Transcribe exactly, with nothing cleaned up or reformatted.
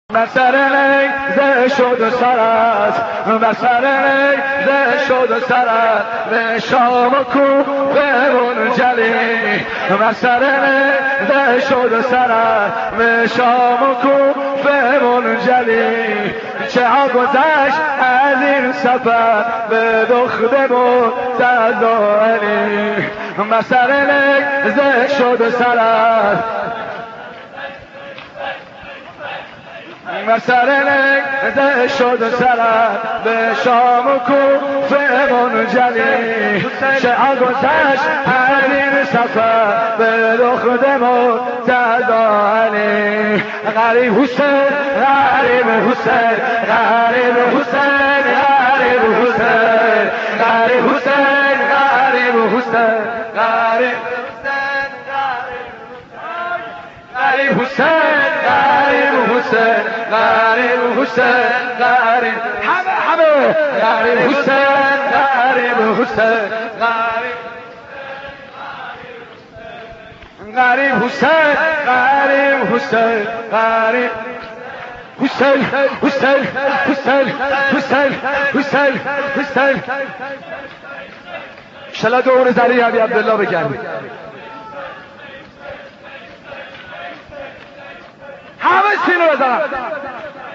بر سر نیزه شد سرت، بر سر نیزه شد سرت، به شام و کوفه منجلی. بر سر نیزه شد سرت، به شام و کوفه منجلی. چه ها گذشت از این سفر به دخت متضاعلی. بر سر نیزه شد سرت، بر سر نیزه شد سرت، به شام و کوفه منجلی. چه ها گذشت از این سفر به دخت متضاعلی. غریب حسین، غریب حسین، غریب حسین، غریب حسین، غریب حسین، غریب حسین، غریب غریب حسین، غریب حسین، غریب حسین، غریب همه همه غریب حسین، غریب حسین، غریب غریب حسین، غریب حسین، غریب حسین، حسین، حسین، حسین، حسین، حسین. شلا دور زری علی عبدالله بگردید. همه سینو بزنم.